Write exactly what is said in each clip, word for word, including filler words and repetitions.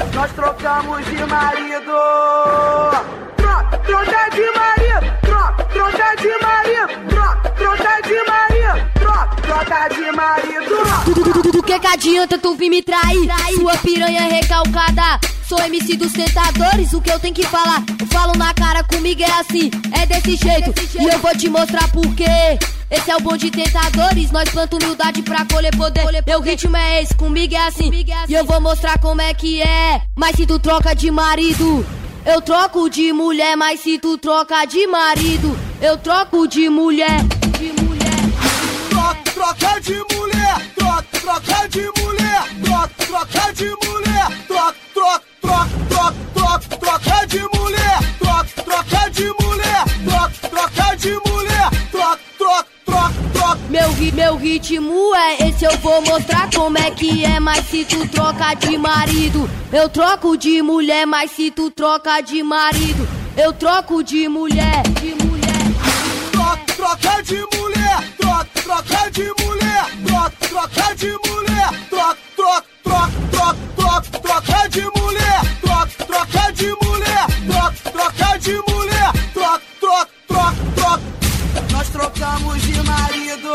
nós trocamos de marido. Troca, troca de marido, troca, troca de marido, troca, troca de marido, troca, troca de marido. Do que que adianta tu vir me trair? Sua piranha recalcada. Sou M C dos tentadores, o que eu tenho que falar? Eu falo na cara, comigo é assim, é desse jeito. E eu vou te mostrar por quê. Esse é o bonde de tentadores, nós planta humildade pra colher poder. Meu ritmo é esse, comigo é assim. E eu vou mostrar como é que é. Mas se tu troca de marido, eu troco de mulher. Mas se tu troca de marido, eu troco de mulher. De mulher. Troca, troca de mulher. Troca, troca de mulher. Troca, troca de mulher. Troca, troca, troca, troca, troca, troca de mulher. Troca, troca de mulher. Troca, troca de mulher. Troca, troca, troca, troca. Meu, ri, meu ritmo é esse, eu vou mostrar como é que é. Mas se tu troca de marido, eu troco de mulher. Mas se tu troca de marido, eu troco de mulher. De mulher. Troca, troca de mulher. Troca, troca de mulher. Troca, troca de mulher. Troca, troca, troca, troca, troca, troca de mulher. Troca, troca de mulher. Troca, troca de mulher. Troca, troca, troca, troca. Nós trocamos de marido.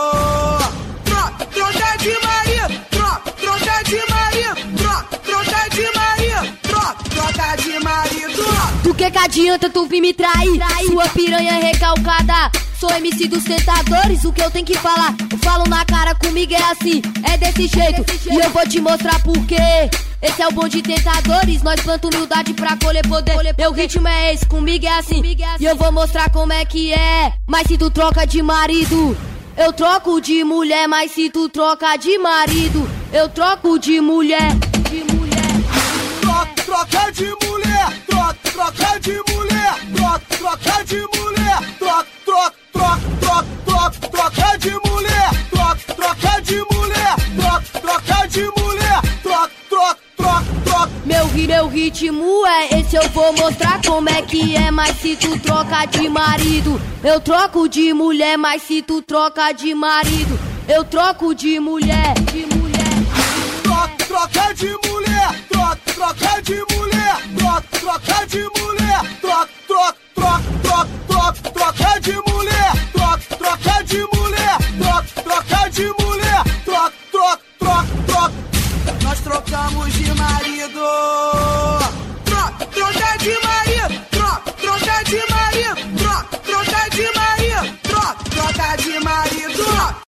Troca, troca de marido. Troca, troca de marido. Troca, troca de marido. Troca, troca de marido. Do que que adianta tu vir me trair? Sua piranha recalcada. Sou M C dos tentadores, o que eu tenho que falar? Eu falo na cara, comigo é assim, é desse jeito. E eu vou te mostrar por quê. Esse é o bonde de tentadores, nós planta humildade pra colher poder. Meu ritmo é esse, comigo é assim. E eu vou mostrar como é que é. Mas se tu troca de marido, eu troco de mulher. Mas se tu troca de marido, eu troco de mulher. De mulher. Troca, troca de mulher. Troca, troca de mulher. Troca, troca de mulher. Troca, troca, troca, troca, troca, troca de mulher. Troca, troca de mulher. Troca, troca de mulher. Troca, troca, troca, troca. Meu, ri, meu ritmo é esse, eu vou mostrar como é que é. Mas se tu troca de marido, eu troco de mulher. Mas se tu troca de marido, eu troco de mulher. De mulher. Troca, troca de mulher. Troca, troca de mulher. Troca, troca de mulher. Troca, troca, troca, troca, troca, troca de mulher.